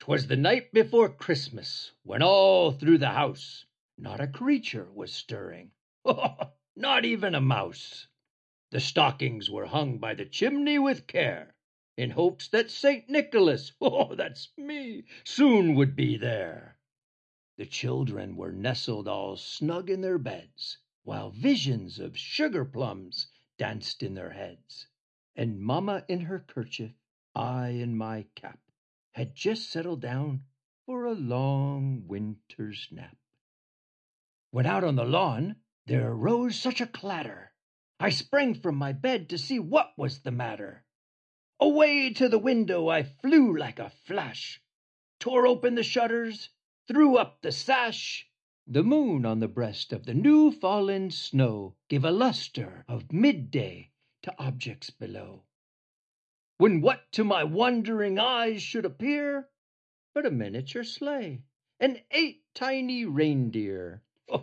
'Twas the night before Christmas, when all through the house not a creature was stirring, not even a mouse. The stockings were hung by the chimney with care, in hopes that St. Nicholas, that's me, soon would be there. The children were nestled all snug in their beds, while visions of sugar plums danced in their heads. And Mamma in her kerchief, I in my cap, had just settled down for a long winter's nap. When out on the lawn there arose such a clatter, I sprang from my bed to see what was the matter. Away to the window I flew like a flash, tore open the shutters, threw up the sash. The moon on the breast of the new fallen snow gave a lustre of midday to objects below. When what to my wondering eyes should appear but a miniature sleigh and 8 tiny reindeer,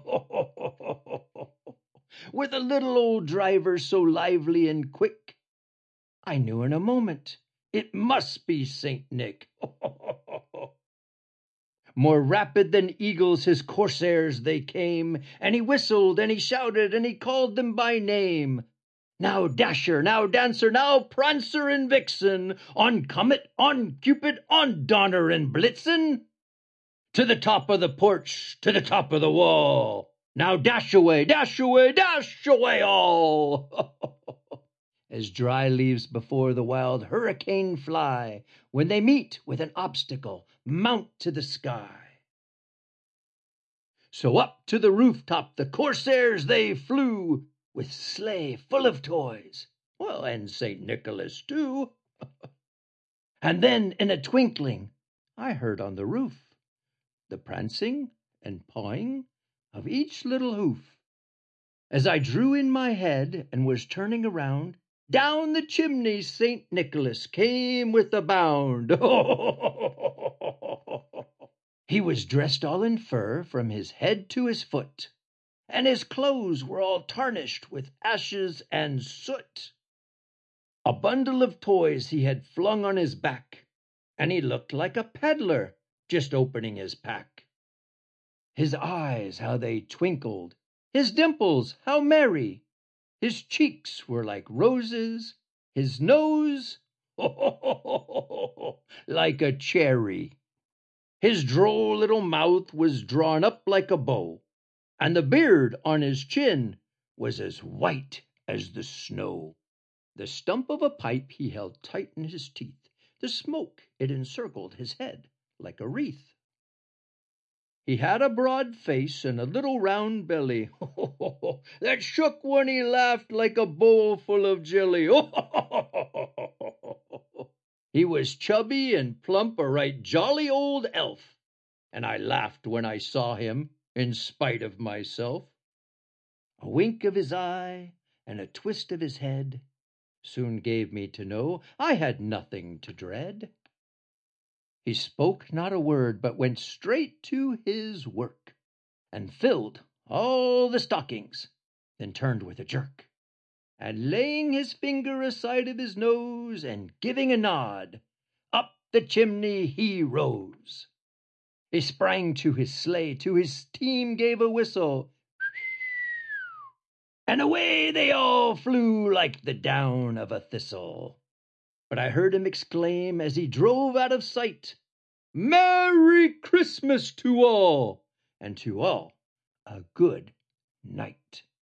with a little old driver so lively and quick, I knew in a moment it must be Saint Nick. More rapid than eagles his corsairs they came, and he whistled and he shouted and he called them by name. Now Dasher, now Dancer, now Prancer and Vixen, on Comet, on Cupid, on Donner and Blitzen. To the top of the porch, to the top of the wall. Now dash away, dash away, dash away all. As dry leaves before the wild hurricane fly, when they meet with an obstacle, mount to the sky. So up to the rooftop the corsairs they flew, with sleigh full of toys, and St. Nicholas too. And then in a twinkling I heard on the roof the prancing and pawing of each little hoof. As I drew in my head and was turning around, down the chimney St. Nicholas came with a bound. He was dressed all in fur from his head to his foot, and his clothes were all tarnished with ashes and soot. A bundle of toys he had flung on his back, and he looked like a peddler just opening his pack. His eyes, how they twinkled, his dimples, how merry, his cheeks were like roses, his nose, like a cherry. His droll little mouth was drawn up like a bow, and the beard on his chin was as white as the snow. The stump of a pipe he held tight in his teeth. The smoke, it encircled his head like a wreath. He had a broad face and a little round belly that shook when he laughed like a bowl full of jelly. He was chubby and plump, a right jolly old elf, and I laughed when I saw him, in spite of myself. A wink of his eye and a twist of his head soon gave me to know I had nothing to dread. He spoke not a word, but went straight to his work, and filled all the stockings, then turned with a jerk, and laying his finger aside of his nose, and giving a nod, up the chimney he rose. He sprang to his sleigh, to his team gave a whistle, and away they all flew like the down of a thistle. But I heard him exclaim as he drove out of sight, "Merry Christmas to all, and to all a good night."